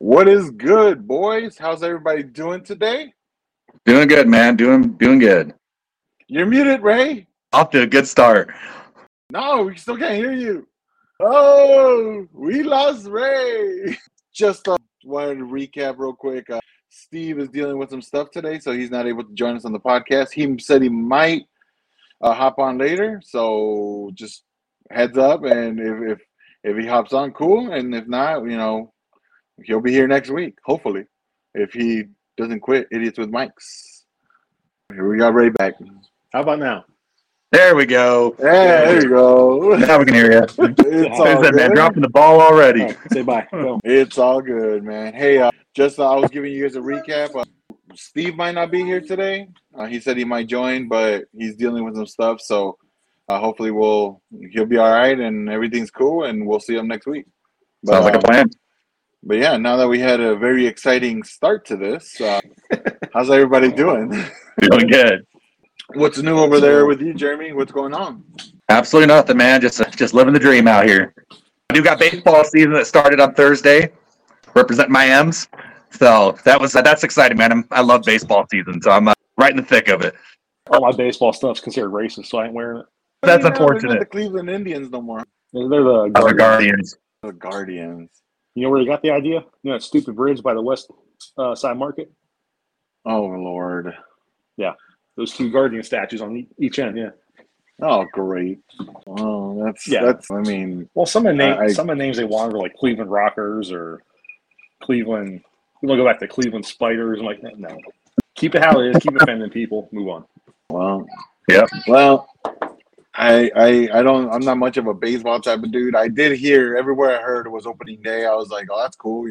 What is good, boys? How's everybody doing today? Doing good, man. Doing good. You're muted, Ray. Off to a good start. No, we still can't hear you. Oh, we lost Ray. Just wanted to recap real quick. Steve is dealing with some stuff today, so he's not able to join us on the podcast. He said he might hop on later, so just heads up. And if he hops on, cool. And if not, he'll be here next week, hopefully, if he doesn't quit Idiots with Mics. Here we got Ray back. How about now? There we go. There you go. Now we can hear you. It's all good. Man, dropping the ball already. Right, say bye. Go. It's all good, man. Hey, I was giving you guys a recap. Steve might not be here today. He said he might join, but he's dealing with some stuff. So hopefully he'll be all right and everything's cool, and we'll see him next week. But, Sounds like a plan. But yeah, now that we had a very exciting start to this, how's everybody doing? Doing good. What's new over there with you, Jeremy? What's going on? Absolutely nothing, man. Just living the dream out here. I do got baseball season that started on Thursday, representing my M's. So that's exciting, man. I love baseball season, so I'm right in the thick of it. All my baseball stuff's considered racist, so I ain't wearing it. That's They're unfortunate. not the Cleveland Indians no more. They're the Other Guardians. Guardians. The Guardians. You know where they got the idea? You know that stupid bridge by the west side market? Oh, Lord. Those two Guardian statues on each end, yeah. Oh, great. Well, I mean, Well, some of the names they wanted were like Cleveland Rockers or Cleveland. We want to go back to Cleveland Spiders. I'm like, no. Keep it how it is. Keep offending people. Move on. well, Yep. well, I'm not much of a baseball type of dude. I did hear everywhere I heard it was opening day. I was like, oh, that's cool,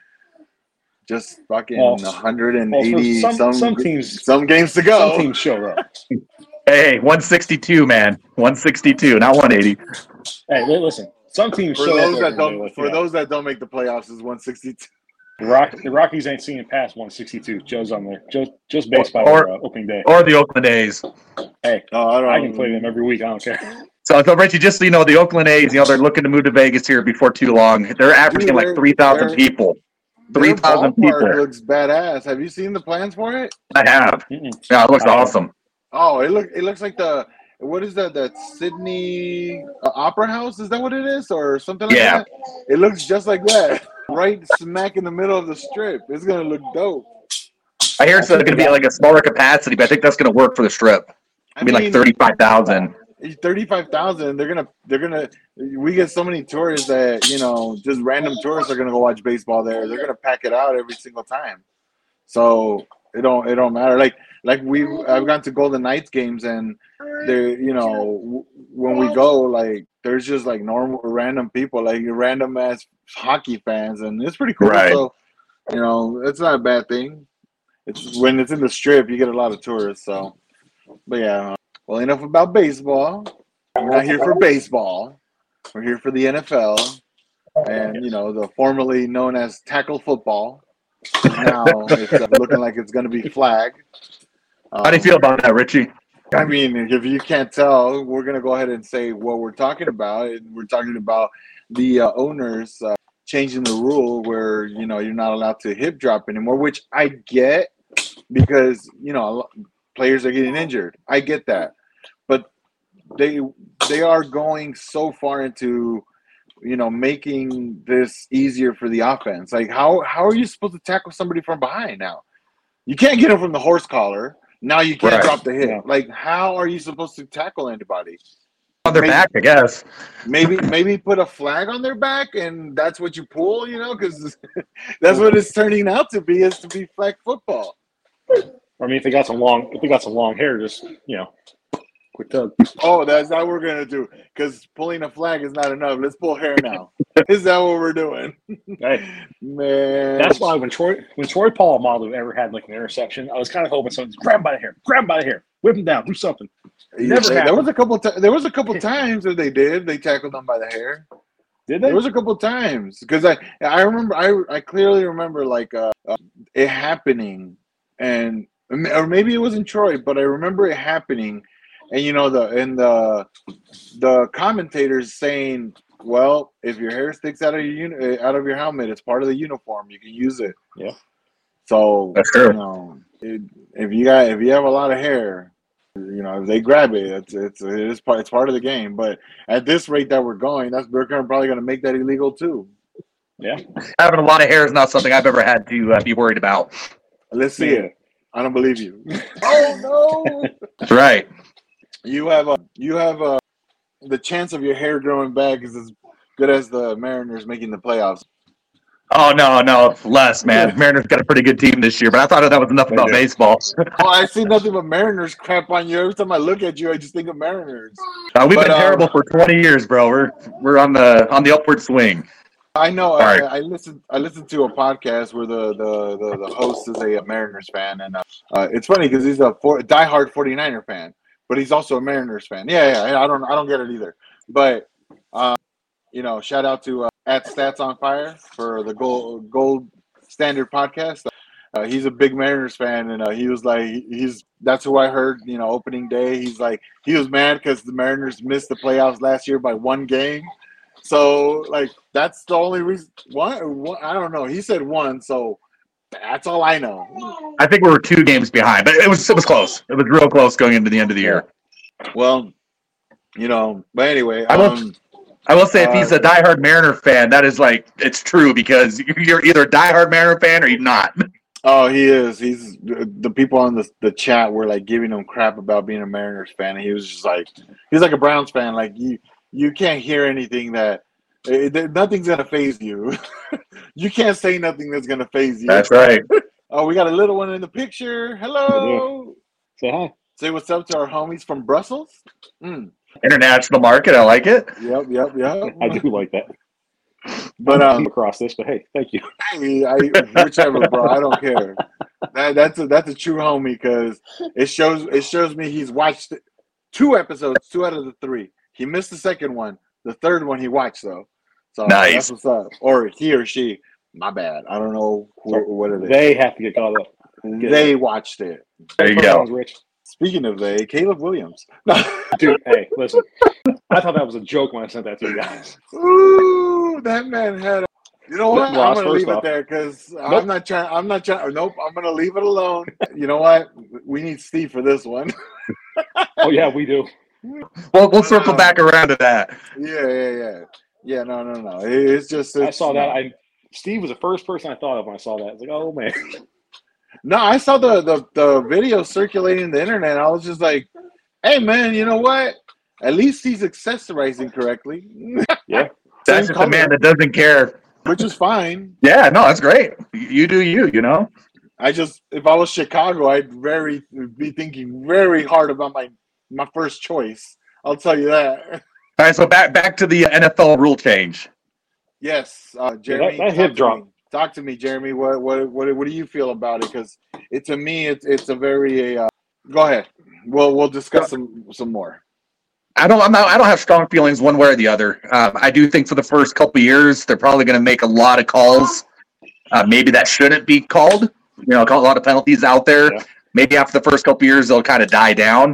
just fucking 180 some teams, some games to go. Some teams show up. Hey, 162, man. 162, not 180. Hey, listen. Some teams For show those up. those that don't make the playoffs is 162. The Rockies ain't seeing past 162. Joe's on there. Just based by opening day. Or the Oakland A's. Hey, Oh, I can play them every week. I don't care. So Richie, just so you know, the Oakland A's, they're looking to move to Vegas here before too long. They're averaging like 3,000 people. 3,000 people. Looks badass. Have you seen the plans for it? I have. Yeah, it looks awesome. Oh, it looks like what is that? That Sydney Opera House? Is that what it is, or something like that? It looks just like that, right smack in the middle of the strip. It's gonna look dope. I hear it's going to be like a smaller capacity, but I think that's going to work for the strip. I mean, like 35,000. 35,000. They're gonna. We get so many tourists that just random tourists are gonna go watch baseball there. They're gonna pack it out every single time. So it don't matter. Like I've gone to Golden Knights games, and there when we go, like there's just like normal random people, like random ass hockey fans, and it's pretty cool. Right. So it's not a bad thing. It's when it's in the strip, you get a lot of tourists. So, but yeah. Well, enough about baseball. We're not here for baseball. We're here for the NFL, and the formerly known as tackle football. Now it's looking like it's going to be flag. How do you feel about that, Richie? I mean, if you can't tell, we're going to go ahead and say what we're talking about. We're talking about the owners changing the rule where you're not allowed to hip drop anymore, which I get because players are getting injured. I get that. But they are going so far into making this easier for the offense. Like how are you supposed to tackle somebody from behind now? You can't get them from the horse collar. Now you can't drop the hip. Yeah. Like how are you supposed to tackle anybody? On their back, I guess. Maybe put a flag on their back and that's what you pull, because that's what it's turning out to be, is to be flag football. I mean, if they got some long hair, just quick tug. Oh, that's not what we're gonna do. Because pulling a flag is not enough. Let's pull hair now. Is that what we're doing? Hey, man. That's why when Troy Polamalu ever had like an interception, I was kind of hoping someone just grab him by the hair, whip him down, do something. Never happened. There was a couple times that they did. They tackled them by the hair. Did they? There was a couple times because I remember I clearly remember like it happening, and or maybe it wasn't Troy, but I remember it happening. And the commentators saying Well, if your hair sticks out of out of your helmet, it's part of the uniform. You can use it. Yeah. So That's true. you know, if you have a lot of hair, you know, if they grab it, it's part of the game. But at this rate that we're going, we're probably going to make that illegal too. Yeah. Having a lot of hair is not something I've ever had to be worried about. Let's see it. I don't believe you. Oh no! Right. You have the chance of your hair growing back is as good as the Mariners making the playoffs. Oh no, less, man. Mariners got a pretty good team this year, but I thought that was enough about baseball. Oh, I see nothing but Mariners crap on you. Every time I look at you, I just think of Mariners. We've been terrible for 20 years, bro. We're on the upward swing. I know. Right. I listened to a podcast where the host is a Mariners fan, and it's funny because he's a diehard 49er fan, but he's also a Mariners fan. Yeah. I don't get it either. But you know, shout out to at Stats on Fire for the Gold Standard podcast. He's a big Mariners fan, and he was like, that's who I heard. You know, opening day, he's like, he was mad because the Mariners missed the playoffs last year by one game. So, like, that's the only reason. One, I don't know. He said one, so that's all I know. I think we were 2 games behind, but it was close. It was real close going into the end of the year. Well, you know, but anyway, I will say if he's a diehard Mariner fan, that is like, it's true because you're either a diehard Mariner fan or you're not. Oh, he is. He's the people on the chat were like giving him crap about being a Mariners fan, and he was just like, he's like a Browns fan. Like you can't hear anything nothing's gonna phase you. You can't say nothing that's gonna phase you. That's right. Oh, we got a little one in the picture. Hello. Say hi. Say what's up to our homies from Brussels. International market, I like it. Yep. I do like that. But across this, but hey, thank you. Whichever, bro. I don't care. That's a true homie because it shows me he's watched 2 episodes, 2 out of the 3. He missed the second one. The third one he watched though. So nice. That's what's up. Or he or she. My bad. I don't know what it is. They have to get caught up. They watched it. There you go. Rich. Speaking of Caleb Williams. Dude, hey, listen. I thought that was a joke when I sent that to you guys. Ooh, that man had. You know what? Ross, I'm gonna leave it there because I'm not trying. Nope. I'm gonna leave it alone. You know what? We need Steve for this one. Oh yeah, we do. We'll circle back around to that. Yeah. No. It's just. I saw that. Steve was the first person I thought of when I saw that. It's like, oh man. No, I saw the video circulating the internet. I was just like, hey man, you know what? At least he's accessorizing correctly. Yeah. That's just a man that doesn't care. Which is fine. Yeah, no, that's great. You do you know? If I was Chicago, I'd be thinking very hard about my first choice. I'll tell you that. All right, so back to the NFL rule change. Yes, Jeremy. That hip drop. Talk to me, Jeremy. What do you feel about it? Because to me, it's a very. Go ahead. We'll discuss some more. I don't have strong feelings one way or the other. I do think for the first couple of years, they're probably going to make a lot of calls. Maybe that shouldn't be called. You know, a lot of penalties out there. Yeah. Maybe after the first couple of years, they'll kind of die down.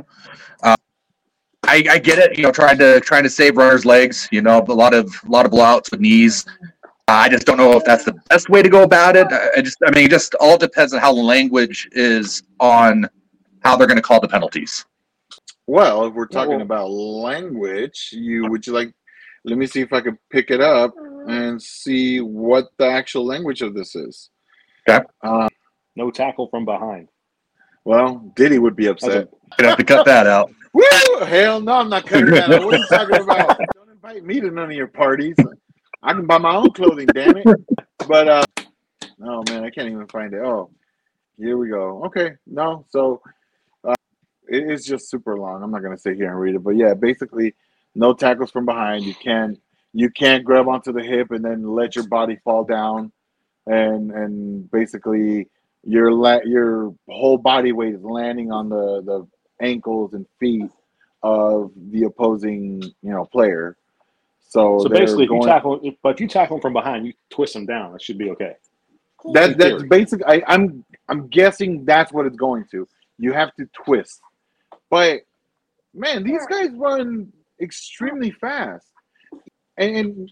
I get it. You know, trying to save runners' legs. You know, a lot of blowouts with knees. I just don't know if that's the best way to go about it. It just all depends on how the language is on how they're going to call the penalties. Well, if we're talking about language, would you like? Let me see if I can pick it up and see what the actual language of this is. Okay. No tackle from behind. Well, Diddy would be upset. You'd have to cut that out. Woo! Hell no, I'm not cutting that out. What are you talking about? Don't invite me to none of your parties. I can buy my own clothing, damn it. But oh man, I can't even find it. Oh, here we go. Okay, no, so it's just super long. I'm not gonna sit here and read it, but yeah, basically, no tackles from behind. You can't grab onto the hip and then let your body fall down, and basically your whole body weight is landing on the ankles and feet of the opposing player. So basically, if you tackle them from behind, you twist them down. That should be okay. That's basically. I'm guessing that's what it's going to. You have to twist, but man, these guys run extremely fast. and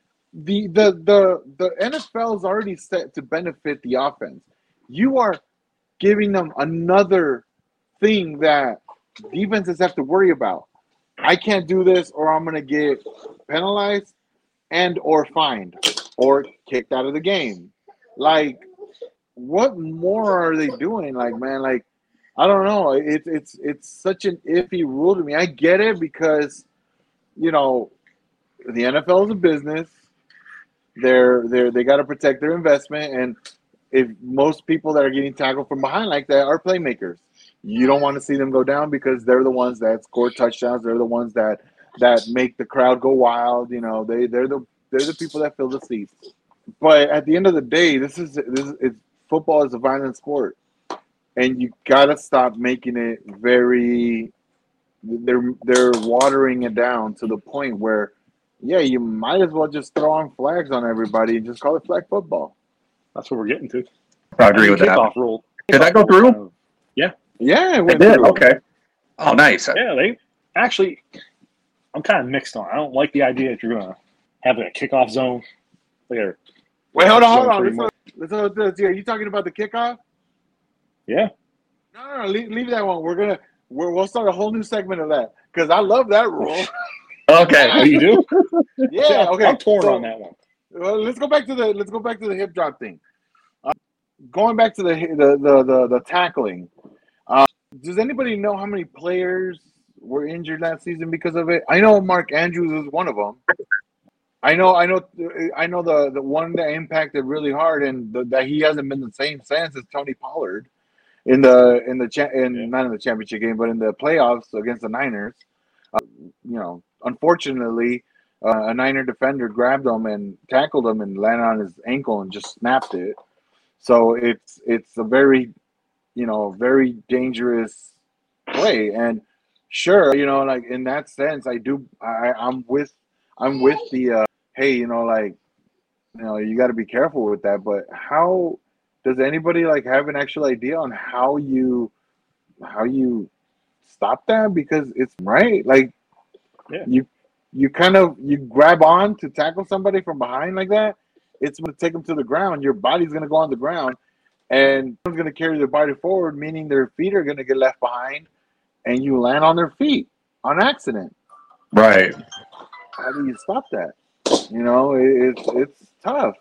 the NFL is already set to benefit the offense. You are giving them another thing that defenses have to worry about. I can't do this, or I'm gonna get penalized and or fined or kicked out of the game. Like, what more are they doing? Like, man, like, I don't know. It's such an iffy rule to me. I get it because, you know, the NFL is a business. They got to protect their investment, and if most people that are getting tackled from behind like that are playmakers, you don't want to see them go down because they're the ones that score touchdowns. They're the ones that make the crowd go wild. You know, they're the people that fill the seats. But at the end of the day, football is a violent sport, and you gotta stop making it very. They're watering it down to the point where, yeah, you might as well just throw on flags on everybody and just call it flag football. That's what we're getting to. I agree with that. Kickoff rule. Did that go through? Yeah. Yeah, it It went did. through. Okay. Oh, nice. Yeah, they actually. I'm kind of mixed on it. I don't like the idea that you're gonna have like a kickoff zone. Like Wait, hold on. Are you talking about the kickoff? yeah. No, leave that one. We'll start a whole new segment of that because I love that rule. Okay. Oh, you do? Yeah, okay. I'm torn on that one. Well, let's go back to the hip drop thing. Going back to the tackling. Does anybody know how many players were injured last season because of it? I know Mark Andrews was one of them. I know the one that impacted really hard and that he hasn't been the same since is Tony Pollard not in the championship game but in the playoffs against the Niners. Unfortunately, a Niner defender grabbed him and tackled him and landed on his ankle and just snapped it. So it's a very, very dangerous play. And sure, like in that sense, I'm with the hey, you got to be careful with that. But how does anybody have an actual idea on how you stop that? Because it's right, Yeah. you grab on to tackle somebody from behind like that. It's going to take them to the ground. Your body's going to go on the ground, and someone's going to carry their body forward, meaning their feet are going to get left behind, and you land on their feet on accident. Right. How do you stop that? It's tough.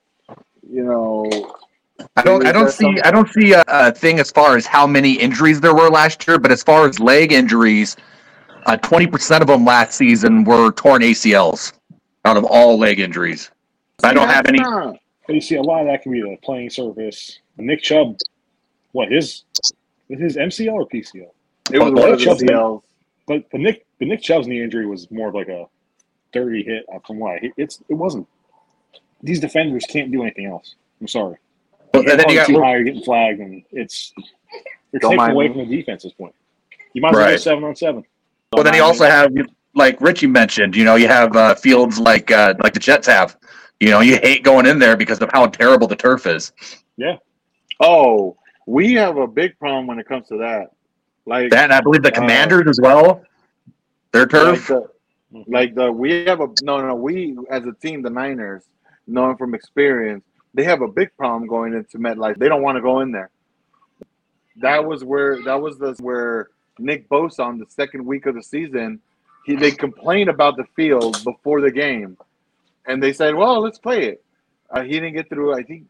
I don't see a thing as far as how many injuries there were last year, but as far as leg injuries, 20% of them last season were torn ACLs out of all leg injuries. I don't have any. But you see, a lot of that can be the playing surface. Nick Chubb, his MCL or PCL? It was one of the ACLs. But Nick Chubb's knee injury was more of like a dirty hit from what it wasn't. These defenders can't do anything else. I'm sorry. Well, and then you got too high, you're getting flagged, and you're taking away from the defense at this point. You might as well go 7-on-7. Well, then you also have, like Richie mentioned, you have fields like the Jets have. You hate going in there because of how terrible the turf is. Yeah. Oh, we have a big problem when it comes to that. Like that, and I believe the Commanders as well. Their turf. We as a team, the Niners, knowing from experience, they have a big problem going into MetLife. They don't want to go in there. That was where Nick Bosa on the second week of the season, they complained about the field before the game, and they said, "Well, let's play it." He didn't get through. I think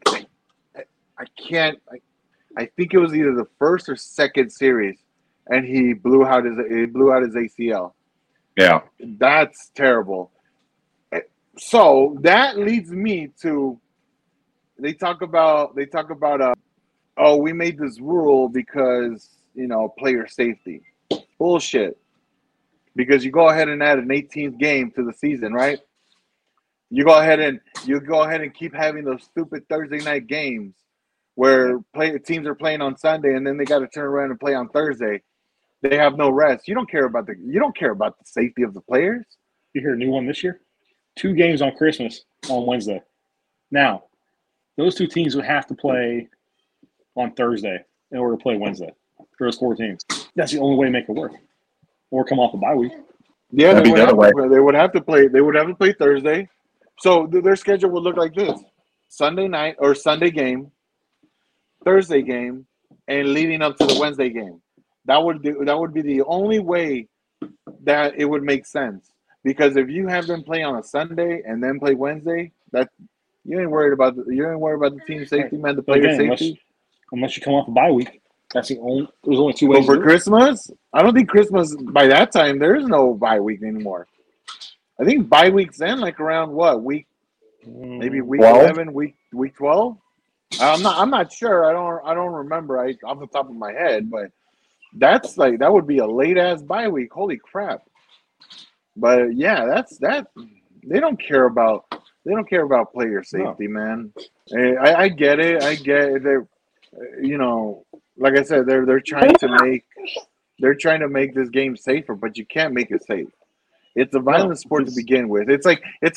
it was either the first or second series, and he blew out his ACL. Yeah, that's terrible. So that leads me to they talk about we made this rule because player safety. Bullshit. Because you go ahead and add an 18th game to the season, right? You go ahead and keep having those stupid Thursday night games where teams are playing on Sunday and then they got to turn around and play on Thursday. They have no rest. You don't care about the safety of the players. You hear a new one this year? 2 games on Christmas on Wednesday. Now, those 2 teams would have to play on Thursday in order to play Wednesday for those 4 teams. That's the only way to make it work. Or come off a bye week. Yeah, That'd they be would the other have way. to. They would have to play. They would have to play Thursday. So their schedule would look like this: Sunday night or Sunday game, Thursday game, and leading up to the Wednesday game. That would be the only way that it would make sense. Because if you have them play on a Sunday and then play Wednesday, that you ain't worried about the team safety, man, the But player again, safety. unless you come off a bye week, that's the only. There's only two But ways. for to do it. Christmas, I don't think Christmas by that time there is no bye week anymore. I think bye weeks end like around what week? Maybe week 12? 11, week 12. I'm not sure. I don't remember. Off the top of my head, but that's like that would be a late ass bye week. Holy crap! But yeah, that's that. They don't care about player safety, man. I get it. I get it. They're like I said, they're trying to make this game safer, but you can't make it safe. It's a violent sport to begin with. It's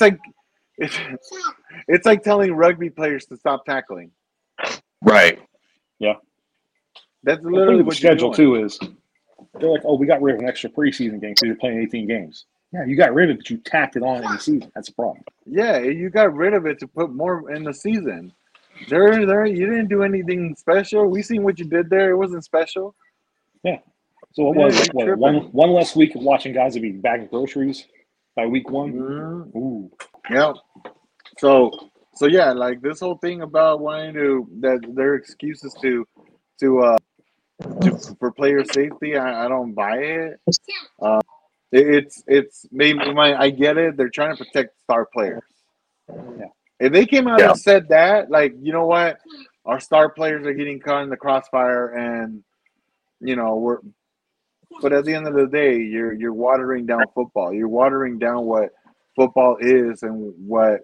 like telling rugby players to stop tackling. Right. Yeah. That's literally the what schedule you're doing. too is. They're like, oh, we got rid of an extra preseason game because you're playing 18 games. Yeah, you got rid of it, but you tacked it on in the season. That's a problem. Yeah, you got rid of it to put more in the season. There, you didn't do anything special. We seen what you did there. It wasn't special. Yeah. So it was one less week of watching guys that be bagging groceries by week one. Mm-hmm. Ooh. Yeah. So yeah, like this whole thing about wanting to that their excuses for player safety, I don't buy it. It's maybe I get it. They're trying to protect star players. Yeah. If they came out and said that, like, you know what, our star players are getting caught in the crossfire, and but at the end of the day, you're watering down football. You're watering down what football is, and what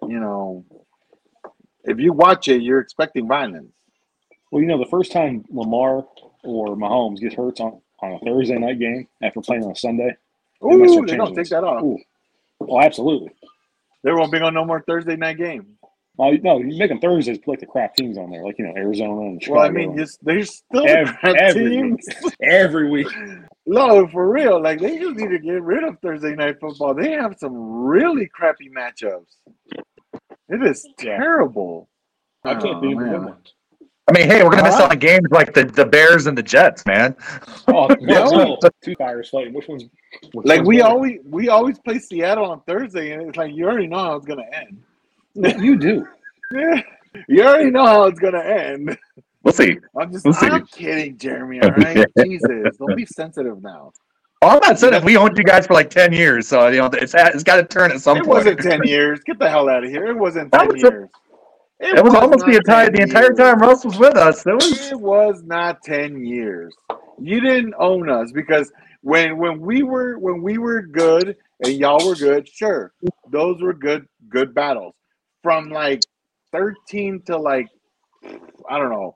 if you watch it, you're expecting violence. Well, the first time Lamar or Mahomes gets hurt on a Thursday night game after playing on a Sunday, ooh, they don't take that off. Ooh. Oh, absolutely. There won't be no more Thursday night game. Well, no, you make them Thursdays, put like the crap teams on there, like Arizona and Chicago. Well, I mean, there's still the crap teams every week. No, for real. Like, they just need to get rid of Thursday night football. They have some really crappy matchups. It is terrible. I can't believe it. I mean, hey, we're gonna miss out on games like the Bears and the Jets, man. Oh, no. Two fires fighting. Which one's like we always play Seattle on Thursday, and it's like you already know how it's gonna end. You do. Yeah, you already know how it's gonna end. We'll see. I'm kidding, Jeremy. All right, Jesus, don't be sensitive now. Oh, I'm not saying we owned you guys for like 10 years, so it's got to turn at some point. It wasn't 10 years. Get the hell out of here. It wasn't 10 years. It was almost the entire time Russ was with us. It was not 10 years. You didn't own us because when we were good and y'all were good, sure, those were good battles. From like 13 to like, I don't know,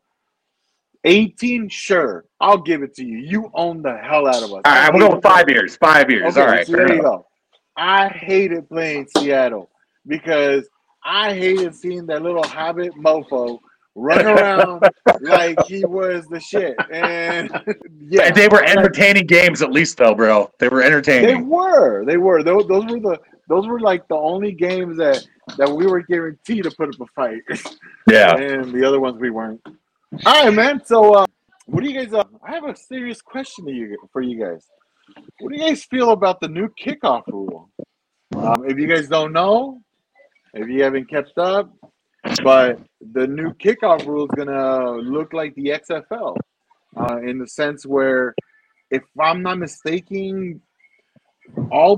18, sure, I'll give it to you. You own the hell out of us. All right, we'll go with 5 years. 5 years. Okay, all right. So there you go. I hated playing Seattle because I hated seeing that little Hobbit mofo run around like he was the shit. And yeah, they were entertaining games at least, though, bro. They were entertaining. They were. Those were like the only games that we were guaranteed to put up a fight. Yeah. And the other ones we weren't. All right, man. So, what do you guys? I have a serious question for you guys. What do you guys feel about the new kickoff rule? If you guys don't know, if you haven't kept up, but the new kickoff rule is gonna look like the XFL, in the sense where, if I'm not mistaken, all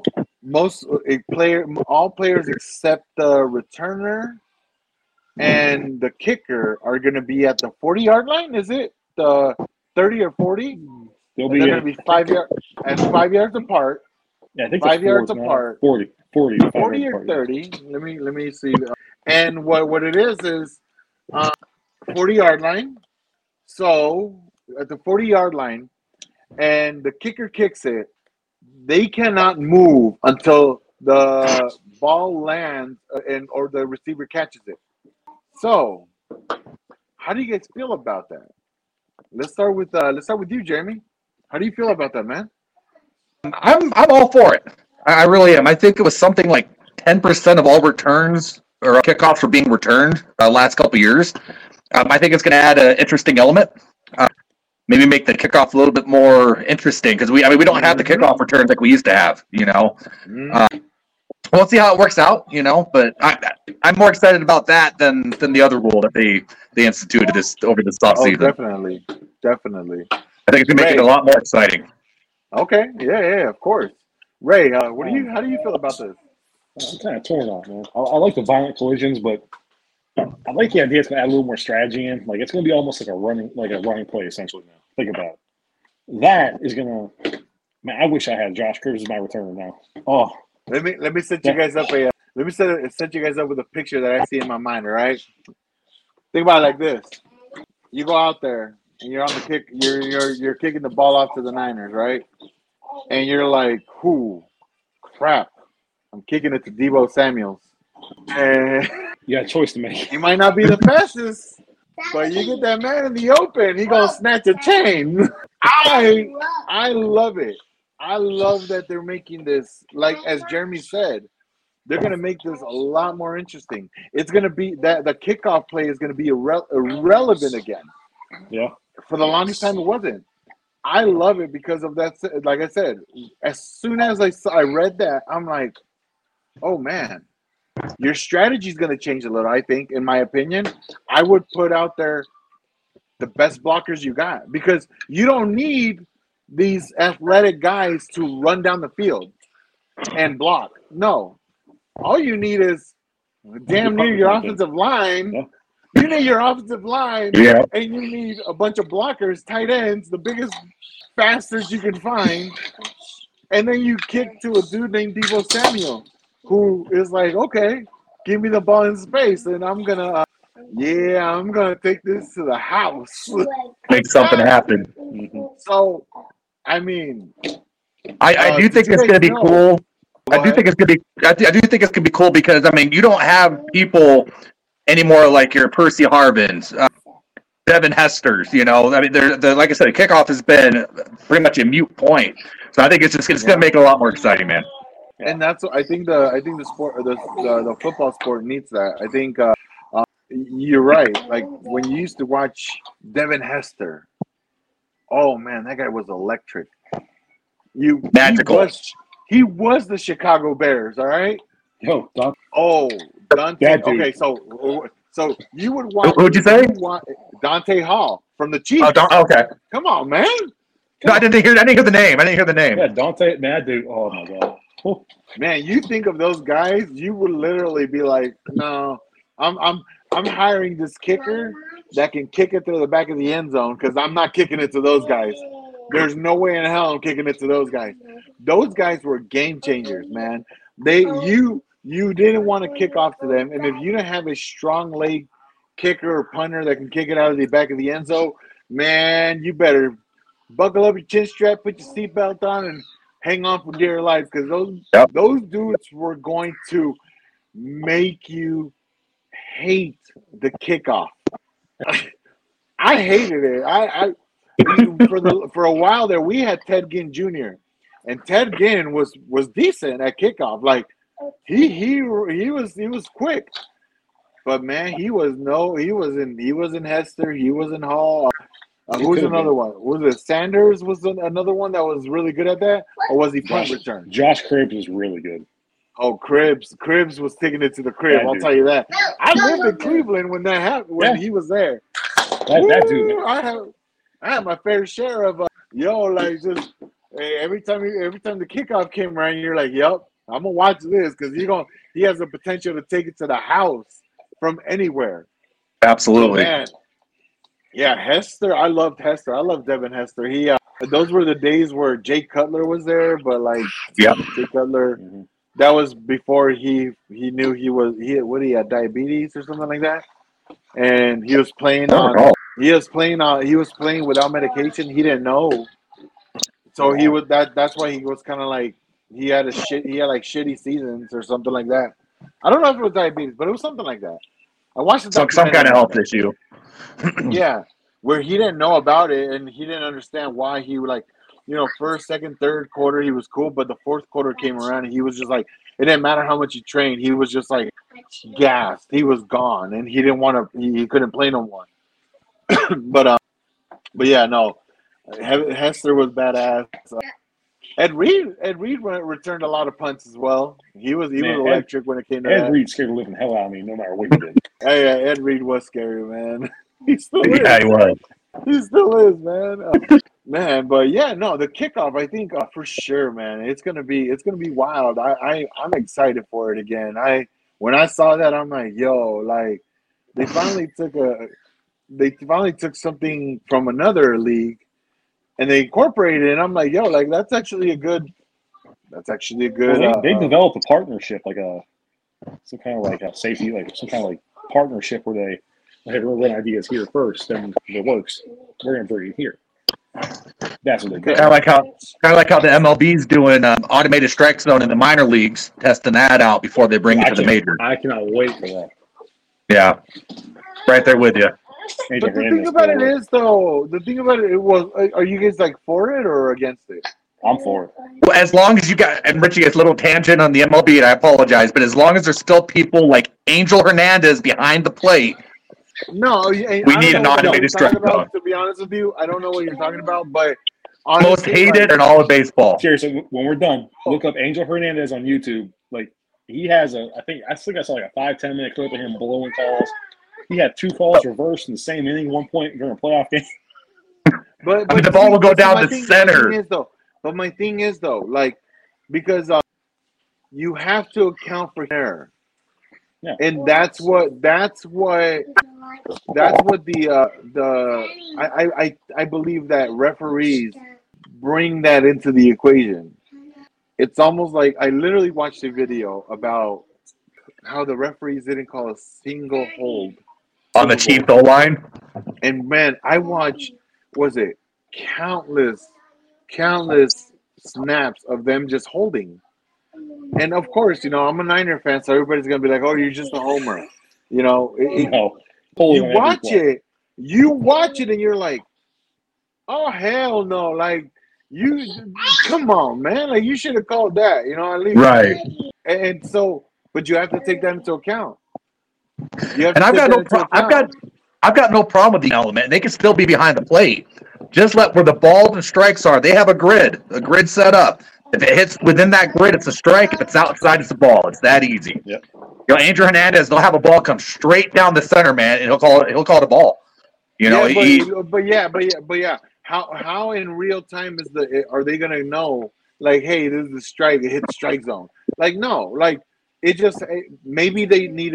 players except the returner and the kicker are going to be at the 40-yard line. Is it the 30 or 40? They're going to be 5 yards apart. Yeah, I think 5 yards apart. 40 or 30. Let me see. And what it is 40-yard line. So at the 40-yard line, and the kicker kicks it, they cannot move until the ball lands or the receiver catches it. So, how do you guys feel about that? Let's start with you, Jeremy. How do you feel about that, man? I'm all for it. I really am. I think it was something like 10% of all returns or kickoffs were being returned last couple of years. I think it's going to add an interesting element. Maybe make the kickoff a little bit more interesting because we don't have the kickoff returns like we used to have. We'll see how it works out. But I'm more excited about that than the other rule that they instituted over this offseason. Definitely. I think it's going to make it a lot more exciting. Okay. Yeah, of course. Ray, how do you feel about this? I'm kind of torn on, man. I like the violent collisions, but I like the idea it's going to add a little more strategy in. Like, it's going to be almost like a running play, essentially, now. Think about it. That is going to – man, I wish I had Josh Cribbs as my returner now. Oh. Let me set you guys up set you guys up with a picture that I see in my mind, all right? Think about it like this. You go out there, and you're on the kick. You're kicking the ball off to the Niners, right? And you're like, crap. I'm kicking it to Deebo Samuels. And you got a choice to make. He might not be the fastest, but you get that man in the open, he gonna snatch a chain. I love it. I love that they're making this, like as Jeremy said, they're gonna make this a lot more interesting. It's gonna be that the kickoff play is gonna be irrelevant again. Yeah. For the longest time, it wasn't. I love it because of that. Like I said, as soon as I read that, I'm like, oh man, your strategy is going to change a little. I think, in my opinion, I would put out there the best blockers you got because you don't need these athletic guys to run down the field and block. No, all you need is damn near your offensive line. Yeah. You need your offensive line, and you need a bunch of blockers, tight ends, the biggest bastards you can find, and then you kick to a dude named Deebo Samuel, who is like, okay, give me the ball in space, and I'm gonna take this to the house, make something happen. So, I mean, I do think it's gonna be cool. I do think it's gonna be cool because you don't have people anymore like your Percy Harvins, Devin Hester's. Like I said, kickoff has been pretty much a mute point. So I think it's going to make it a lot more exciting, man. And that's what I think. The sport, the football sport needs that. I think you're right. Like when you used to watch Devin Hester, oh man, that guy was electric. Magical. He was the Chicago Bears. All right. Yo, Dante. Oh, Dante. Okay, so you would watch. Who'd you say? Dante Hall from the Chiefs. Oh, okay. Come on, man. No, I didn't hear the name. Yeah, Dante, mad dude. Oh my god. Man, you think of those guys, you would literally be like, no, I'm hiring this kicker that can kick it through the back of the end zone because I'm not kicking it to those guys. There's no way in hell I'm kicking it to those guys. Those guys were game changers, man. You didn't want to kick off to them, and if you didn't have a strong leg kicker or punter that can kick it out of the back of the end zone, man, you better buckle up your chin strap, put your seatbelt on, and hang on for dear life because those dudes were going to make you hate the kickoff. I hated it. For a while there, we had Ted Ginn Jr. and Ted Ginn was decent at kickoff. Like he was quick, but man, he was in Hester, he was in Hall. Who's another one? Was it Sanders? Was another one that was really good at that, or was he punt return? Josh Cribbs was really good. Oh, Cribbs was taking it to the crib. I'll tell you that. I lived in Cleveland when that happened. When he was there, that dude. I had my fair share of just every time the kickoff came around, you're like, yep, I'm gonna watch this because he has the potential to take it to the house from anywhere. Absolutely. Oh, man. Yeah, Hester. I loved Hester. I loved Devin Hester. Those were the days where Jay Cutler was there, but Jay Cutler. Mm-hmm. That was before he knew he had diabetes or something like that, and he was playing without medication. He didn't know, so he was that's why he was kind of like he had shitty seasons or something like that. I don't know if it was diabetes, but it was something like that. I watched some kind of health issue. Yeah, where he didn't know about it and he didn't understand why he first, second, third quarter he was cool, but the fourth quarter came around and he was just like, it didn't matter how much he trained, he was just like gassed. He was gone, and he didn't want to. He couldn't play no more. but yeah, no, Hester was badass. Ed Reed returned a lot of punts as well. He was electric when it came to Ed that. Reed scared the living hell out of me, no matter what he did. Hey, Ed Reed was scary, man. He still is. Yeah, he was. He still is, man. Man, but yeah, no, the kickoff, I think for sure, man, it's gonna be wild. I'm excited for it again. When I saw that, I'm like, yo, like they finally took something from another league and they incorporated it. And I'm like, yo, like that's actually a good. Well, they developed a partnership, like some kind of like a safety, like some kind of like partnership where they. Hey, we're running ideas here first, then if it works, we're gonna bring it here. That's what they do. Kind of like how the MLB's doing automated strike zone in the minor leagues, testing that out before they bring it to the majors. I cannot wait for that. Yeah, right there with you. But the thing about it is, though, are you guys like for it or against it? I'm for it. Well, as long as you got, and Richie gets a little tangent on the MLB, and I apologize, but as long as there's still people like Angel Hernandez behind the plate. No, we need an automated strike zone. To be honest with you, I don't know what you're talking about, but honestly, most hated in all of baseball. Seriously, when we're done, look up Angel Hernandez on YouTube. Like he has I think I saw like a 5-10 minute clip of him blowing calls. He had 2 calls reversed in the same inning, 1 point during a playoff game. But the ball will go down the center. My thing is though, like because you have to account for error. Yeah. And that's what the I believe that referees bring that into the equation. It's almost like I literally watched a video about how the referees didn't call a single hold on the Chiefs O-line. And man, I watched countless snaps of them just holding. And of course, I'm a Niner fan, so everybody's gonna be like, "Oh, you're just a homer," No. You watch it, and you're like, "Oh hell no!" Like come on, man! Like you should have called that, at least. Right. And so, but you have to take that into account. I've got no problem with the element. They can still be behind the plate. Just let where the balls and strikes are. They have a grid set up. If it hits within that grid, it's a strike. If it's outside, it's a ball. It's that easy. Yep. Andrew Hernandez, they'll have a ball come straight down the center, man, and he'll call it a ball. But yeah. How in real time are they gonna know? Like, hey, this is the strike. It hit the strike zone. Like, no. Like, it just maybe they need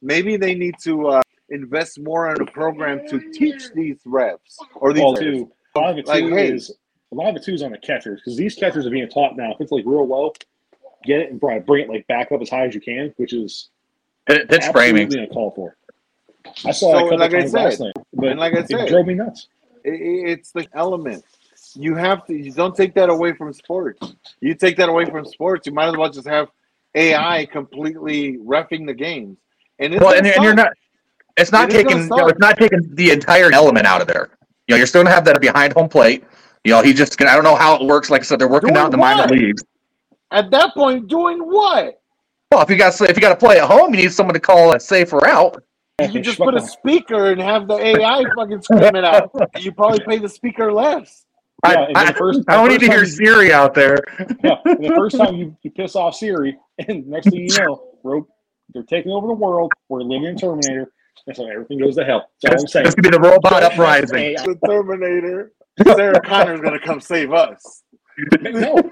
to invest more in a program to teach these reps or these. Too. A lot of it too is on the catchers because these catchers are being taught now. If it's like real low, get it and bring it like back up as high as you can, which is it's framing. Uncalled for. I saw it a couple times last night, but it drove me nuts. It's the element. You don't take that away from sports. You take that away from sports, you might as well just have AI completely reffing the games. And you're not. It's not taking the entire element out of there. You're still gonna have that behind home plate. He just I don't know how it works. Like I said, they're working out in the minor leagues. At that point, doing what? Well, if you got to play at home, you need someone to call a safer route. You can just put a speaker and have the AI fucking scream it out. And you probably pay the speaker less. I don't need to hear Siri out there. Yeah, the first time you piss off Siri, and next thing you know, they're taking over the world. We're living in Terminator, and so everything goes to hell. That's all I'm saying. This could be the robot uprising. The Terminator. Sarah Connor's gonna come save us. No.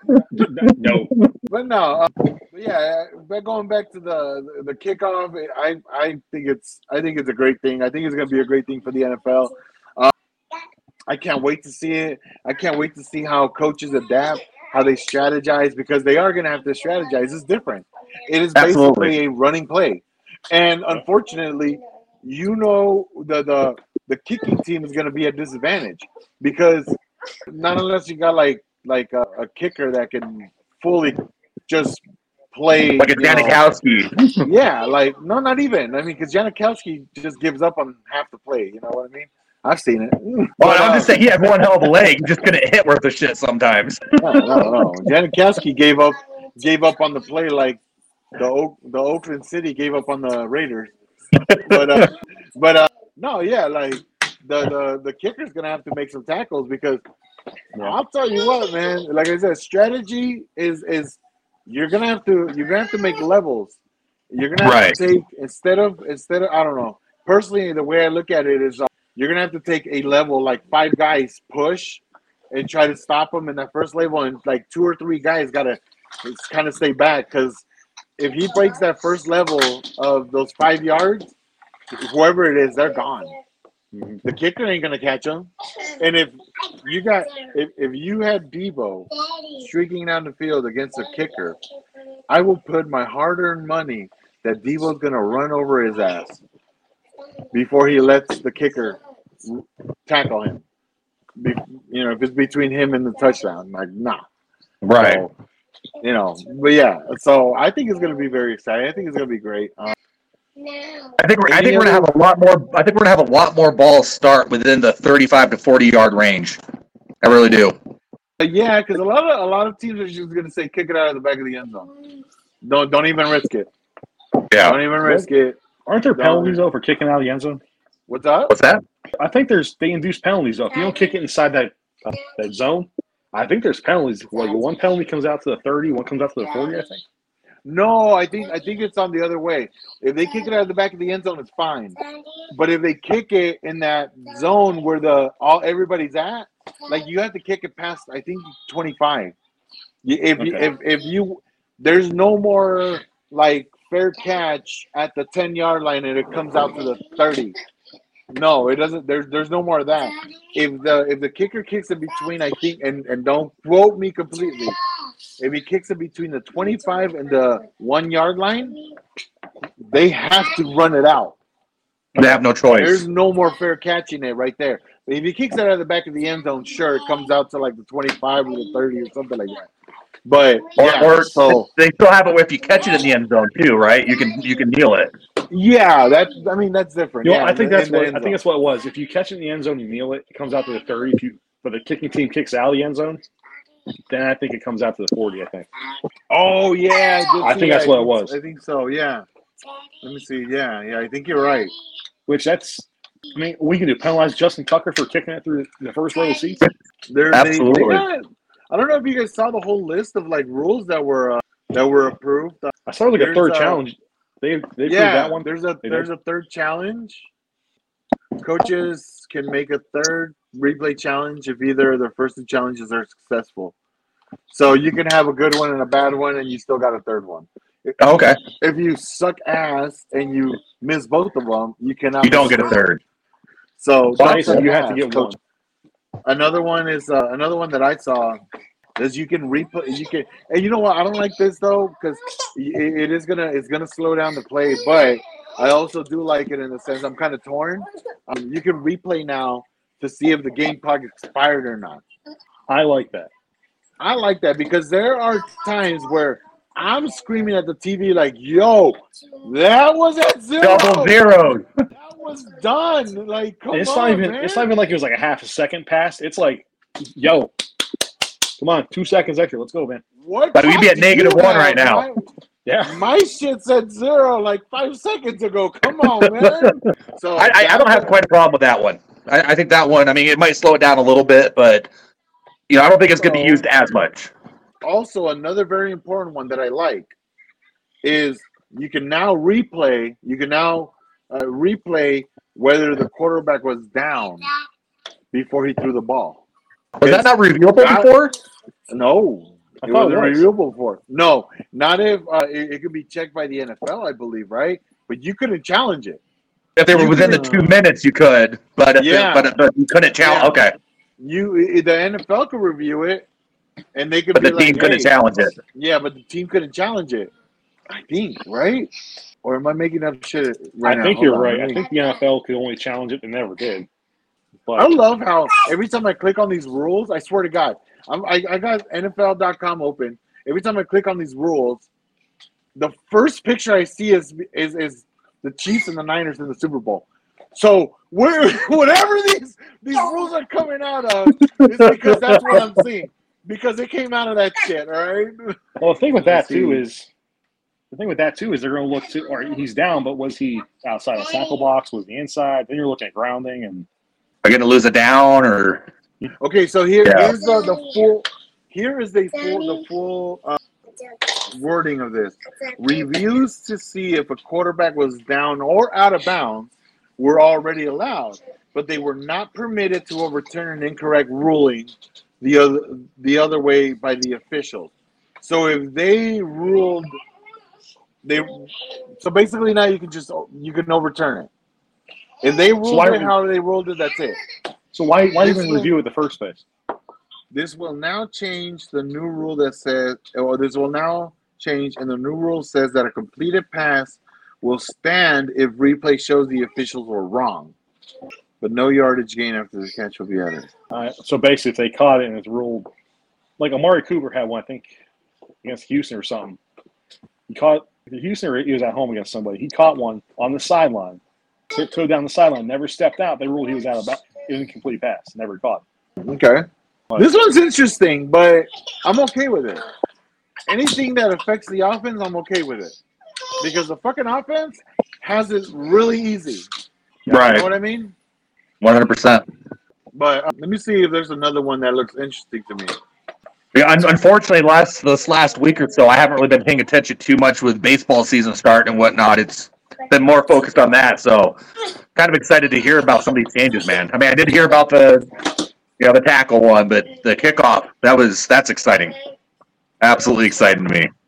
But no. But going back to the kickoff, I think it's a great thing. I think it's gonna be a great thing for the NFL. I can't wait to see it. I can't wait to see how coaches adapt, how they strategize, because they are gonna have to strategize. It's different. It is basically a running play, and unfortunately, the kicking team is gonna be at disadvantage because not unless you got like a kicker that can fully just play like a Janikowski. Yeah, not even. I mean, because Janikowski just gives up on half the play. You know what I mean? I've seen it. Well, I'm just saying he had one hell of a leg. He just couldn't hit worth a shit sometimes. No. Janikowski gave up on the play like the Oakland City gave up on the Raiders. But no, yeah, like the kicker's gonna have to make some tackles because I'll tell you what, man. Like I said, strategy is you're gonna have to make levels. You're gonna have to take instead of I don't know. Personally, the way I look at it is you're gonna have to take a level like 5 guys push and try to stop them in that first level, and like 2 or 3 guys gotta kind of stay back because if he breaks that first level of those 5 yards, whoever it is, they're gone. The kicker ain't gonna catch them. And if you had Debo streaking down the field against a kicker, I will put my hard-earned money that Debo's gonna run over his ass before he lets the kicker tackle him. If it's between him and the touchdown, like nah. Right. So, but yeah. So I think it's gonna be very exciting. I think it's gonna be great. I think we're gonna have a lot more. I think we're gonna have a lot more balls start within the 35 to 40 yard range. I really do. Yeah, because a lot of teams are just gonna say kick it out of the back of the end zone. Don't even risk it. Yeah. Don't even risk it. Aren't there penalties though for kicking out of the end zone? What's up? What's that? I think they induce penalties though. If you don't kick it inside that zone, I think there's penalties. Like one penalty comes out to the 30, one comes out to the 40. I think. No, I think it's on the other way. If they kick it out of the back of the end zone, it's fine. But if they kick it in that zone where everybody's at, like you have to kick it past, I think 25. If you there's no more like fair catch at the 10-yard line and it comes out to the 30. No, it doesn't. There's no more of that. If the kicker kicks it between, I think, and don't quote me completely. If he kicks it between the 25 and the 1-yard line, they have to run it out. They have no choice. There's no more fair catching it right there. But if he kicks it out of the back of the end zone, sure, it comes out to like the 25 or the 30 or something like that. But so they still have it if you catch it in the end zone too, right? You can kneel it. Yeah, that's different. I think that's what it was. If you catch it in the end zone, you kneel it. It comes out to the 30. But the kicking team kicks out of the end zone, then I think it comes out to the 40. I think. Oh yeah, I think that's what it was. I think so. Yeah. Let me see. Yeah. I think you're right. We can do penalize Justin Tucker for kicking it through the first row of seats. Absolutely. I don't know if you guys saw the whole list of like rules that were approved. I saw like a third challenge. They approved that one. There's a third challenge. Coaches can make a third replay challenge if either of their first 2 challenges are successful. So you can have a good one and a bad one, and you still got a third one. Okay. If you suck ass and you miss both of them, you cannot. You don't get a third. So you have to get one. Another one that I saw is you can replay. And you know what? I don't like this though because it's gonna slow down the play. But I also do like it in the sense I'm kind of torn. You can replay now to see if the game clock expired or not. I like that. I like that because there are times where I'm screaming at the TV like, "Yo, that was at 0. Double zeros. That was done." Like, come on, man. It's not even like it was like a half a second past. It's like, yo, come on, 2 seconds extra. Let's go, man. What? But we'd be at -1 right now. My shit said 0 like 5 seconds ago. Come on, man. So I don't have quite a problem with that one. I think that one. I mean, it might slow it down a little bit, but I don't think it's going to be used as much. Also, another very important one that I like is you can now replay. You can now replay whether the quarterback was down before he threw the ball. Was that not reviewable before? No. I thought it was reviewable before. No, not if it could be checked by the NFL, I believe, right? But you couldn't challenge it. If they were within the 2 minutes, you could, but but you couldn't challenge. Yeah. Okay. The NFL could review it, and they could. But the team couldn't challenge it. Yeah, but the team couldn't challenge it. I think, right? Or am I making up shit right now? I think you're right. I think the NFL could only challenge it and never did. But I love how every time I click on these rules, I swear to God, I got NFL.com open. Every time I click on these rules, the first picture I see is the Chiefs and the Niners in the Super Bowl. So whatever these rules are coming out of is because that's what I'm seeing. Because it came out of that shit, all right? Well, the thing with that too is they're going to look to, or he's down, but was he outside the tackle box? Was he inside? Then you're looking at grounding and. Are you going to lose a down or? Okay, so here's the full. Here is the full wording of this. Reviews to see if a quarterback was down or out of bounds were already allowed, but they were not permitted to overturn an incorrect ruling the other way by the officials. So if they ruled, so basically now you can overturn it. If they ruled it how they ruled it, that's it. So why even review it the first place? This will now change the new rule that says, or this will now change, and the new rule says that a completed pass will stand if replay shows the officials were wrong, but no yardage gain after the catch will be added. So basically, if they caught it and it's ruled, like Amari Cooper had one, I think, against Houston or something. He caught Houston, or he was at home against somebody. He caught one on the sideline, tiptoed down the sideline, never stepped out. They ruled he was out of bounds. It was an incomplete pass, never caught. Okay. This one's interesting, but I'm okay with it. Anything that affects the offense, I'm okay with it. Because the fucking offense has it really easy. Right. You know what I mean? 100%. But let me see if there's another one that looks interesting to me. Yeah, unfortunately, this last week or so, I haven't really been paying attention too much with baseball season starting and whatnot. It's been more focused on that, so kind of excited to hear about some of these changes, man. I mean, I did hear about the tackle one, but the kickoff, that's exciting. Absolutely exciting to me.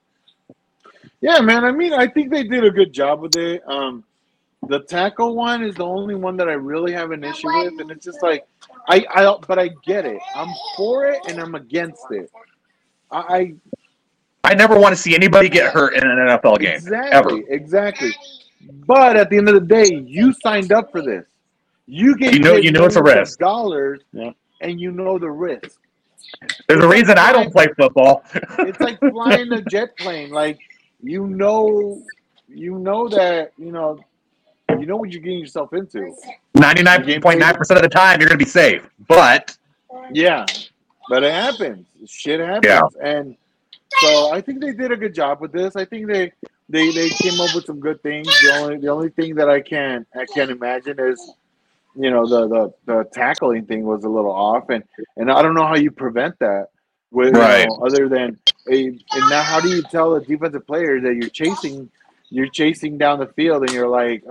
Yeah, man. I mean, I think they did a good job with it. The tackle one is the only one that I really have an issue with, and it's just like, but I get it. I'm for it and I'm against it. I never want to see anybody get hurt in an NFL game. Exactly. But at the end of the day, you signed up for this. You gave you know it's a risk. Dollars, and you know the risk. There's a reason I don't play football. It's like flying a jet plane. Like you know that you know what you're getting yourself into. 99.9% of the time, you're going to be safe. But but it happens. Shit happens, and so I think they did a good job with this. I think they came up with some good things. The only thing that I can't imagine is, the tackling thing was a little off, and I don't know how you prevent that. Other than and now, how do you tell a defensive player that you're chasing down the field and you're like,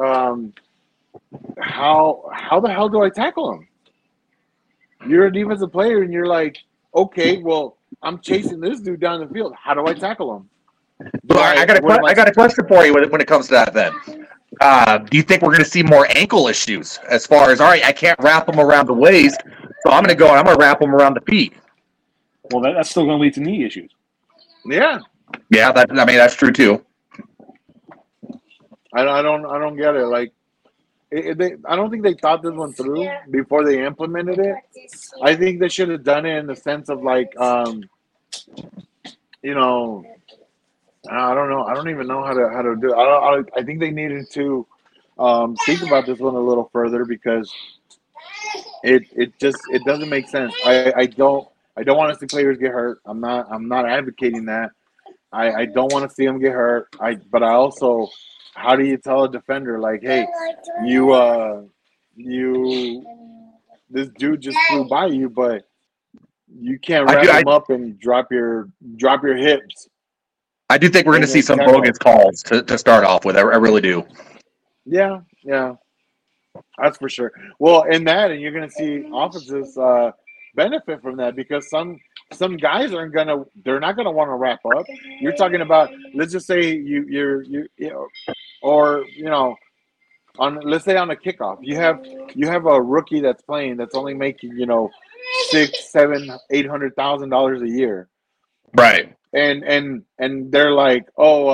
how the hell do I tackle him? You're a defensive player and you're like, okay, well, I'm chasing this dude down the field. How do I tackle him? I got a question for you when it comes to that then. Do you think we're going to see more ankle issues as far as, all right, I can't wrap them around the waist, so I'm going to wrap them around the feet? Well, that's still going to lead to knee issues. Yeah. Yeah, that's true too. I don't get it. Like, I don't think they thought this one through before they implemented it. I think they should have done it in the sense of like, I don't know. I don't even know how to do it. I think they needed to think about this one a little further because it doesn't make sense. I don't want to see players get hurt. I'm not advocating that. I don't want to see them get hurt. But I also, how do you tell a defender like, hey, this dude just flew by you, but you can't wrap him up and drop your hips. I do think we're going to see some bogus calls to start off with. I really do. Yeah, that's for sure. Well, and you're going to see offenses benefit from that because some guys they're not going to want to wrap up. You're talking about, let's just say let's say on a kickoff, you have a rookie that's playing that's only making $600,000, $800,000 a year, right? And they're like,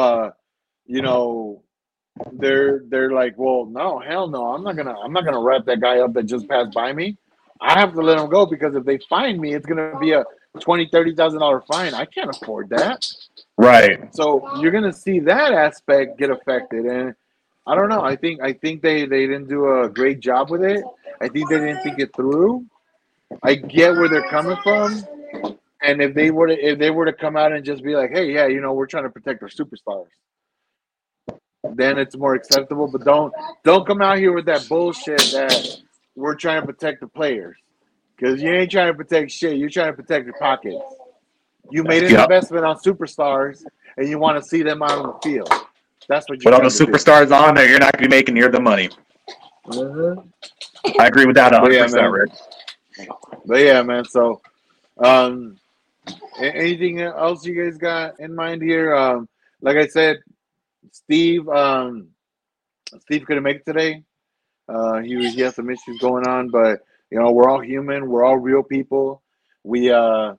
they're like, well, no, hell no, I'm not gonna wrap that guy up that just passed by me. I have to let him go because if they fine me, it's gonna be a $20,000-$30,000 fine. I can't afford that. Right. So you're gonna see that aspect get affected, and I don't know. I think they didn't do a great job with it. I think they didn't think it through. I get where they're coming from, and if they were to come out and just be like, hey, yeah, we're trying to protect our superstars, then it's more acceptable. But don't come out here with that bullshit that we're trying to protect the players, because you ain't trying to protect shit. You're trying to protect your pockets. You made an investment on superstars, and you want to see them out on the field. That's what you're. With all the superstars on there, you're not going to be making near the money. Mm-hmm. I agree with that 100%, Rick. But yeah, man. So, anything else you guys got in mind here? Like I said, Steve couldn't make it today. He has some issues going on, but we're all human. We're all real people. We're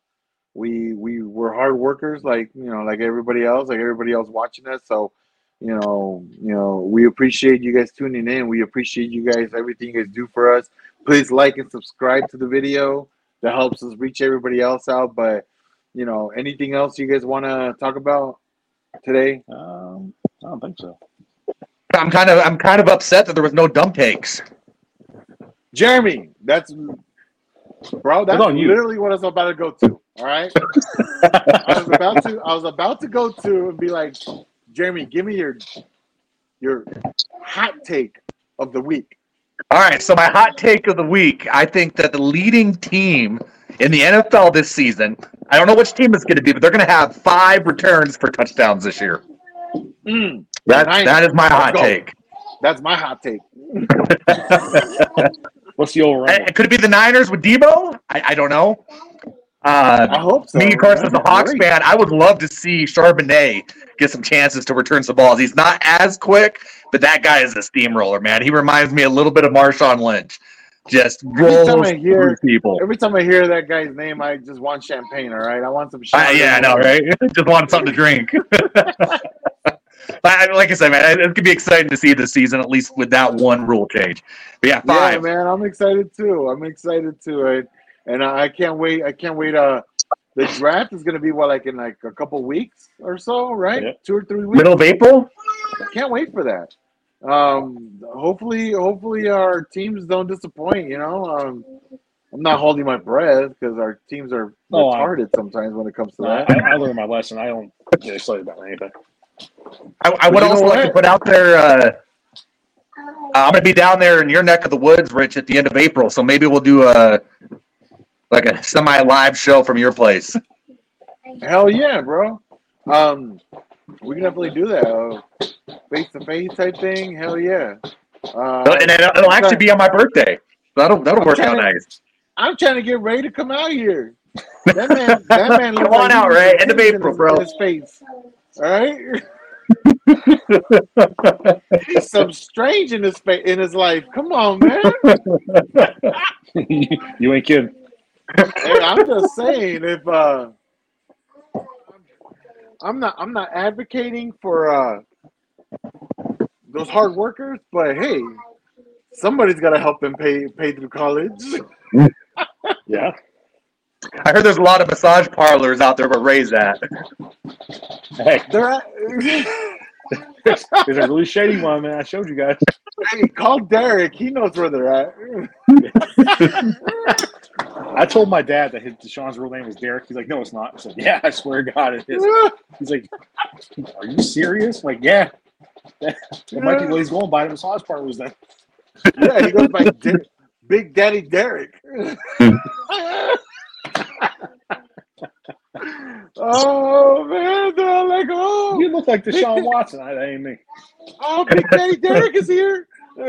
hard workers, like everybody else, watching us. So, we appreciate you guys tuning in. We appreciate you guys, everything you guys do for us. Please like and subscribe to the video. That helps us reach everybody else out. But, anything else you guys want to talk about today? I don't think so. I'm kind of upset that there was no dump takes. Jeremy, that's literally what I was about to go to. All right. I was about to go to and be like, Jeremy, give me your hot take of the week. All right, so my hot take of the week, I think that the leading team in the NFL this season, I don't know which team it's going to be, but they're going to have 5 returns for touchdowns this year. That is my hot take. That's my hot take. What's the over? Could it be the Niners with Debo? I don't know. I hope so. Me, of course, as a Hawks fan, I would love to see Charbonnet get some chances to return some balls. He's not as quick, but that guy is a steamroller, man. He reminds me a little bit of Marshawn Lynch. Just rolls through people. Every time I hear that guy's name, I just want champagne, all right? I want some champagne. Yeah, I know, right? Just want something to drink. But like I said, man, it could be exciting to see this season, at least with that one rule change. But yeah, 5. Yeah, man, I'm excited too. And I can't wait. The draft is going to be in a couple weeks or so, right? Yeah. 2 or 3 weeks. Middle of April? I can't wait for that. Hopefully our teams don't disappoint. I'm not holding my breath because our teams are retarded sometimes when it comes to that. I learned my lesson. I don't get excited about anything. I would also like to put out there. I'm going to be down there in your neck of the woods, Rich, at the end of April. So maybe we'll do a semi-live show from your place. Hell yeah, bro. We can definitely do that. Face-to-face type thing. Hell yeah. And it'll actually be on my birthday. That'll work out nice. I'm trying to get ready to come out here. That man come on out, Ray. End of April, bro. His face. All right. He's some strange in his life. Come on, man. You ain't kidding. Hey, I'm just saying, if I'm not advocating for those hard workers, but hey, somebody's got to help them pay through college. Yeah. I heard there's a lot of massage parlors out there where Ray's at. Hey, they're at. There's a really shady one, man. I showed you guys. Hey, call Derek. He knows where they're at. I told my dad that Deshaun's real name was Derek. He's like, no, it's not. I said, yeah, I swear to God it is. He's like, are you serious? I'm like, yeah. That might be what he's going by the massage parlors then. Yeah, he goes by Big Daddy Derek. Oh man, they're like, oh, you look like Deshaun Watson. That ain't me. Oh, Big Daddy Derek is here.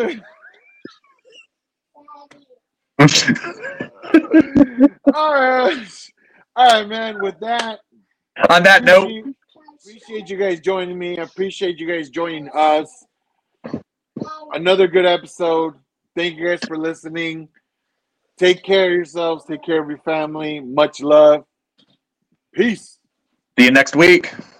All right, man. With that, on that note, appreciate you guys joining me. I appreciate you guys joining us. Another good episode. Thank you guys for listening. Take care of yourselves. Take care of your family. Much love. Peace. See you next week.